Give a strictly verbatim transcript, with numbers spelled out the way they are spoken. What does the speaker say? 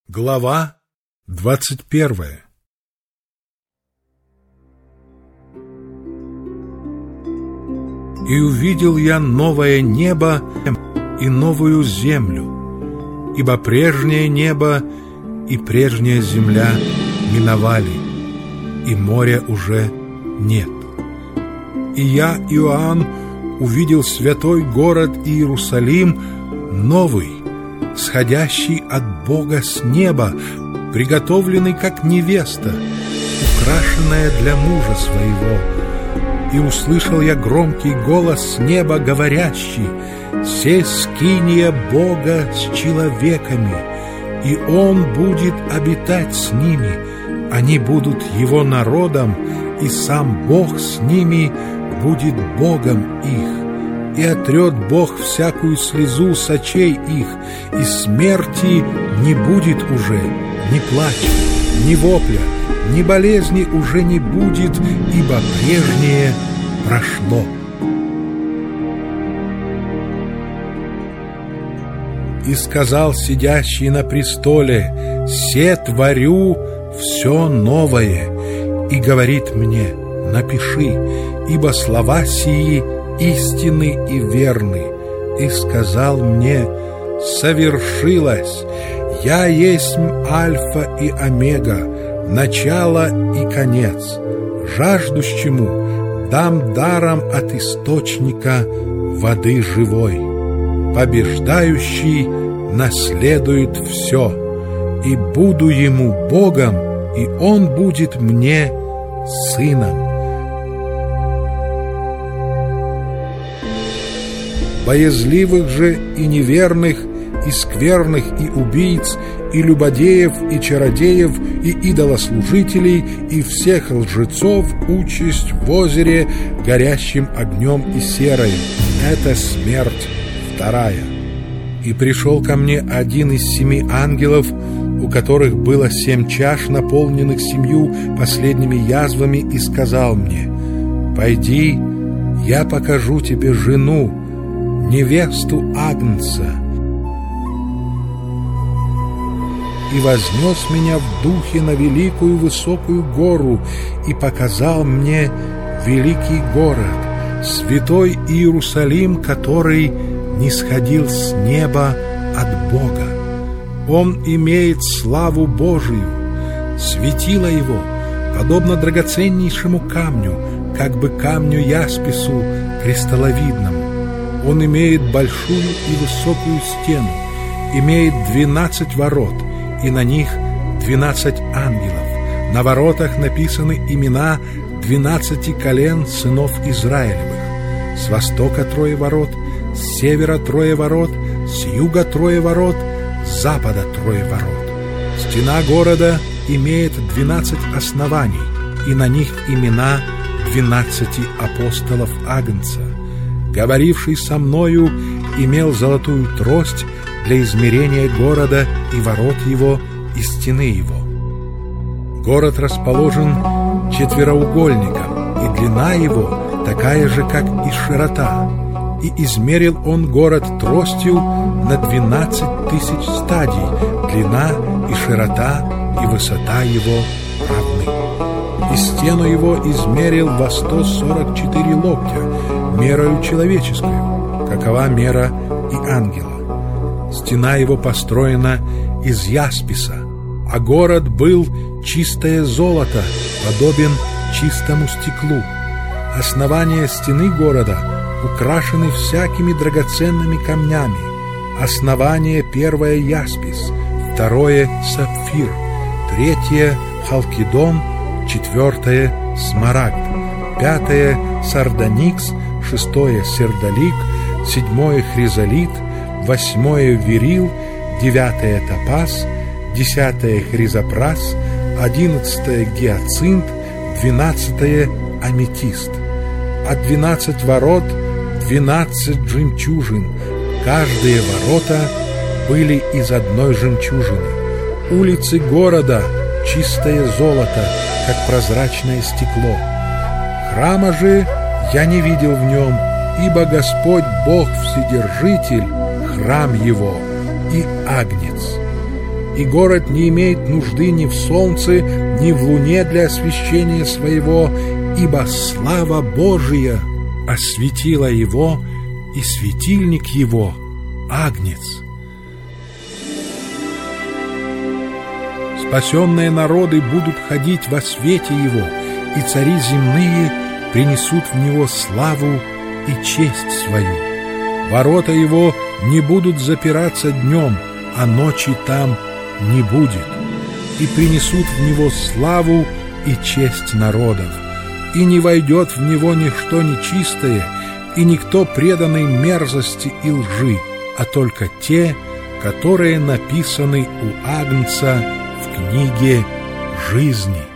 Глава двадцать первая. И увидел я новое небо и новую землю, ибо прежнее небо и прежняя земля миновали, и моря уже нет. И я, Иоанн, увидел святой город Иерусалим новый, сходящий от Бога с неба, приготовленный как невеста, украшенная для мужа своего. И услышал я громкий голос с неба, говорящий: «Се скиния Бога с человеками, и Он будет обитать с ними, они будут Его народом, и сам Бог с ними будет Богом их. И отрет Бог всякую слезу с очей их, и смерти не будет уже, ни плача, ни вопля, ни болезни уже не будет, ибо прежнее прошло». И сказал сидящий на престоле: «Се творю все новое». И говорит мне: «Напиши, ибо слова сии истинны и верны». И сказал мне: «Совершилось. Я есть Альфа и Омега, начало и конец. Жаждущему дам даром от источника воды живой. Побеждающий наследует все, и буду ему Богом, и он будет мне сыном. Боязливых же и неверных, и скверных, и убийц, и любодеев, и чародеев, и идолослужителей, и всех лжецов участь в озере, горящим огнем и серой. Это смерть вторая. И пришел ко мне один из семи ангелов, у которых было семь чаш, наполненных семью последними язвами, и сказал мне: «Пойди, я покажу тебе жену, невесту Агнца». И вознес меня в духе на великую высокую гору, и показал мне великий город, святой Иерусалим, который нисходил с неба от Бога. Он имеет славу Божию, светило его подобно драгоценнейшему камню, как бы камню яспису кристалловидному. Он имеет большую и высокую стену, имеет двенадцать ворот, и на них двенадцать ангелов. На воротах написаны имена двенадцати колен сынов Израилевых. С востока трое ворот, с севера трое ворот, с юга трое ворот, с запада трое ворот. Стена города имеет двенадцать оснований, и на них имена двенадцати апостолов Агнца. Говоривший со мною имел золотую трость для измерения города и ворот его, и стены его. Город расположен четвероугольником, и длина его такая же, как и широта. И измерил он город тростью на двенадцать тысяч стадий, длина и широта и высота его равны. И стену его измерил во сто сорок четыре локтя, мерою человеческую, какова мера и ангела. Стена его построена из ясписа, а город был чистое золото, подобен чистому стеклу. Основания стены города украшены всякими драгоценными камнями. Основание первое — яспис, второе — сапфир, третье — халкидон, четвертое — смарагд, пятое — сардоникс, шестое — сердолик, седьмое — хризолит, восьмое — верил, девятое — топаз, десятое — хризопрас, одиннадцатое — гиацинт, двенадцатое — аметист. А двенадцать ворот — двенадцать жемчужин, каждые ворота были из одной жемчужины. Улицы города — чистое золото, как прозрачное стекло. Храма же я не видел в нем, ибо Господь Бог Вседержитель — храм его, и Агнец. и город не имеет нужды ни в солнце, ни в луне для освещения своего, ибо слава Божия осветила его, и светильник его — Агнец. Спасенные народы будут ходить во свете его, и цари земные принесут в него славу и честь свою. Ворота его не будут запираться днем, а ночи там не будет. И принесут в него славу и честь народов. И не войдет в него ничто нечистое, и никто преданный мерзости и лжи, а только те, которые написаны у Агнца в книге жизни.